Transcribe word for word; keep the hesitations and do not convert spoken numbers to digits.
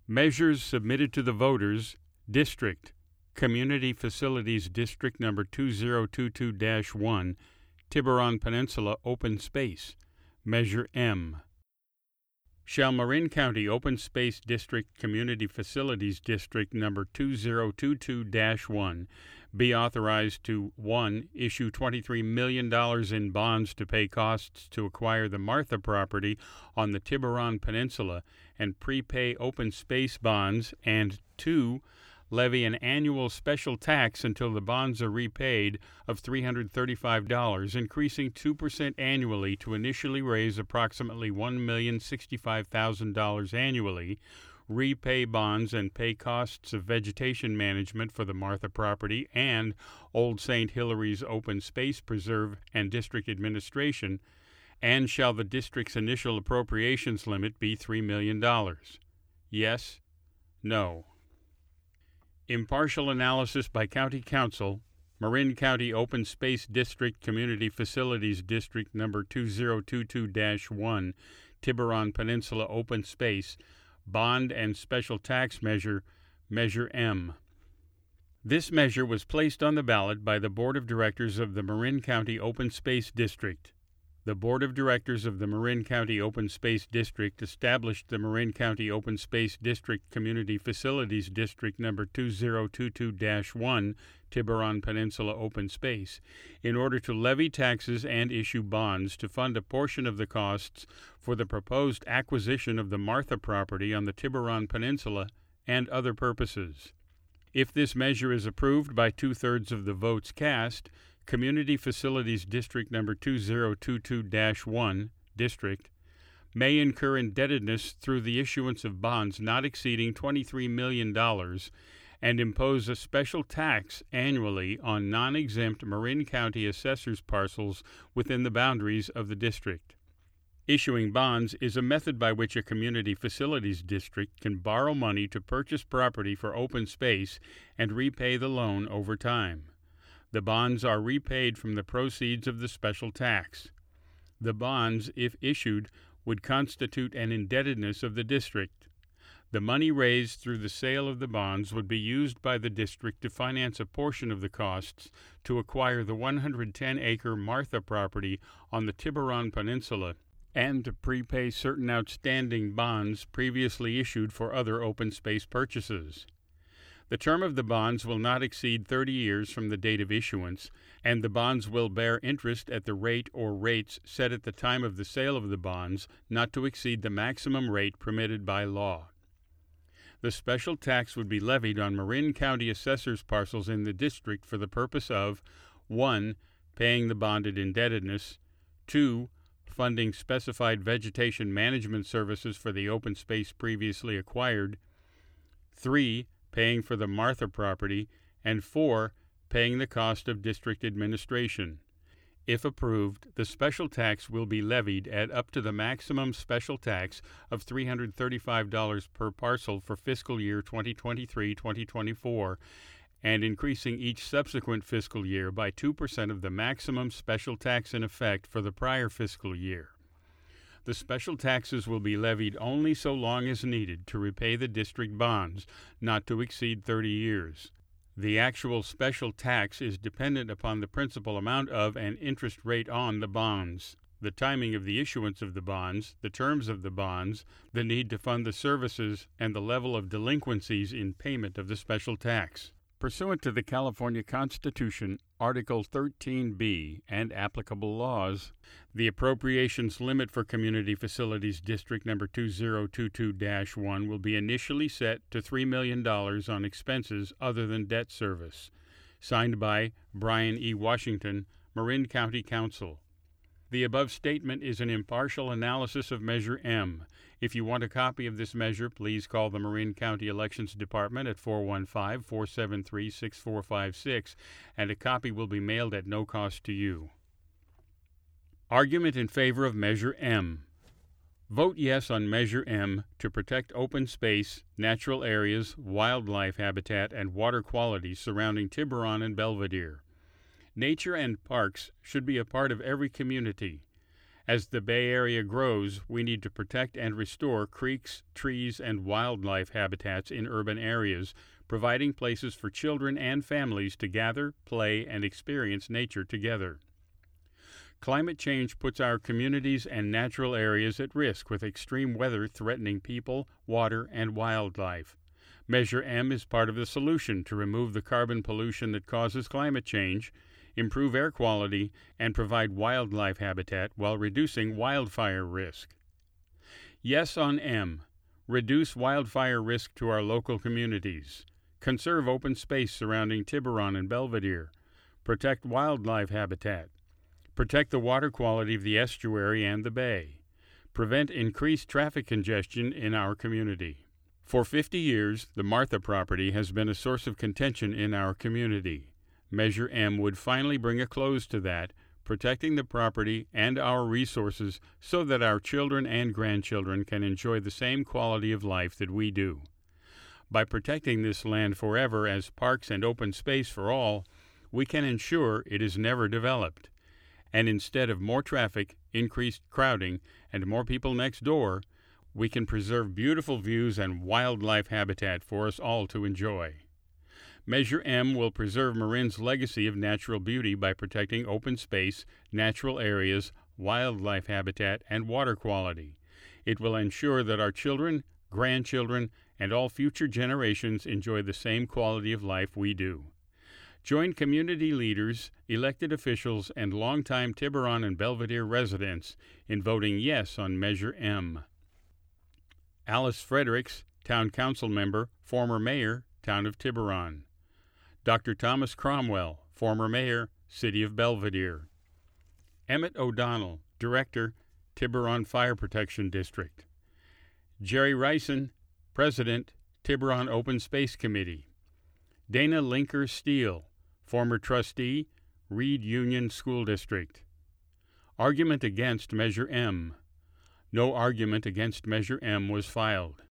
Measures submitted to the voters. District, Community Facilities District Number two zero two two dash one, Tiburon Peninsula Open Space. Measure M. Shall Marin County Open Space District Community Facilities District Number two zero two two dash one be authorized to one. Issue twenty-three million dollars in bonds to pay costs to acquire the Martha property on the Tiburon Peninsula and prepay open space bonds, and two. Levy an annual special tax until the bonds are repaid of three hundred thirty-five dollars, increasing two percent annually to initially raise approximately one million sixty-five thousand dollars annually, repay bonds and pay costs of vegetation management for the Martha property and Old Saint Hilary's Open Space Preserve and District Administration, and shall the district's initial appropriations limit be three million dollars? Yes? No? Impartial analysis by County Council, Marin County Open Space District Community Facilities District Number two zero two two dash one, Tiburon Peninsula Open Space, Bond and Special Tax Measure, Measure M. This measure was placed on the ballot by the Board of Directors of the Marin County Open Space District. The Board of Directors of the Marin County Open Space District established the Marin County Open Space District Community Facilities District Number two zero two two dash one, Tiburon Peninsula Open Space, in order to levy taxes and issue bonds to fund a portion of the costs for the proposed acquisition of the Martha property on the Tiburon Peninsula and other purposes. If this measure is approved by two-thirds of the votes cast, Community Facilities District Number two zero two two dash one, District, may incur indebtedness through the issuance of bonds not exceeding twenty-three million dollars and impose a special tax annually on non-exempt Marin County assessors parcels within the boundaries of the district. Issuing bonds is a method by which a community facilities district can borrow money to purchase property for open space and repay the loan over time. The bonds are repaid from the proceeds of the special tax. The bonds, if issued, would constitute an indebtedness of the district. The money raised through the sale of the bonds would be used by the district to finance a portion of the costs to acquire the one hundred ten acre Martha property on the Tiburon Peninsula and to prepay certain outstanding bonds previously issued for other open space purchases. The term of the bonds will not exceed thirty years from the date of issuance, and the bonds will bear interest at the rate or rates set at the time of the sale of the bonds, not to exceed the maximum rate permitted by law. The special tax would be levied on Marin County assessors parcels in the district for the purpose of one. Paying the bonded indebtedness, two. Funding specified vegetation management services for the open space previously acquired, three. Paying for the Martha property, and four. Paying the cost of district administration. If approved, the special tax will be levied at up to the maximum special tax of three hundred thirty-five dollars per parcel for fiscal year twenty twenty-three to twenty twenty-four, and increasing each subsequent fiscal year by two percent of the maximum special tax in effect for the prior fiscal year. The special taxes will be levied only so long as needed to repay the district bonds, not to exceed thirty years. The actual special tax is dependent upon the principal amount of and interest rate on the bonds, the timing of the issuance of the bonds, the terms of the bonds, the need to fund the services, and the level of delinquencies in payment of the special tax. Pursuant to the California Constitution, Article thirteen B, and applicable laws, the appropriations limit for Community Facilities District Number two zero two two dash one will be initially set to three million dollars on expenses other than debt service. Signed by Brian E. Washington, Marin County Council. The above statement is an impartial analysis of Measure M. If you want a copy of this measure, please call the Marin County Elections Department at four one five, four seven three, six four five six, and a copy will be mailed at no cost to you. Argument in favor of Measure M. Vote yes on Measure M to protect open space, natural areas, wildlife habitat, and water quality surrounding Tiburon and Belvedere. Nature and parks should be a part of every community. As the Bay Area grows, we need to protect and restore creeks, trees, and wildlife habitats in urban areas, providing places for children and families to gather, play, and experience nature together. Climate change puts our communities and natural areas at risk with extreme weather threatening people, water, and wildlife. Measure M is part of the solution to remove the carbon pollution that causes climate change, improve air quality, and provide wildlife habitat while reducing wildfire risk. Yes on M. Reduce wildfire risk to our local communities. Conserve open space surrounding Tiburon and Belvedere. Protect wildlife habitat. Protect the water quality of the estuary and the bay. Prevent increased traffic congestion in our community. For fifty years, the Martha property has been a source of contention in our community. Measure M would finally bring a close to that, protecting the property and our resources so that our children and grandchildren can enjoy the same quality of life that we do. By protecting this land forever as parks and open space for all, we can ensure it is never developed. And instead of more traffic, increased crowding, and more people next door, we can preserve beautiful views and wildlife habitat for us all to enjoy. Measure M will preserve Marin's legacy of natural beauty by protecting open space, natural areas, wildlife habitat, and water quality. It will ensure that our children, grandchildren, and all future generations enjoy the same quality of life we do. Join community leaders, elected officials, and longtime Tiburon and Belvedere residents in voting yes on Measure M. Alice Fredericks, Town Council Member, former Mayor, Town of Tiburon. Doctor Thomas Cromwell, former Mayor, City of Belvedere. Emmett O'Donnell, Director, Tiburon Fire Protection District. Jerry Rison, President, Tiburon Open Space Committee. Dana Linker Steele, former Trustee, Reed Union School District. Argument against Measure M. No argument against Measure M was filed.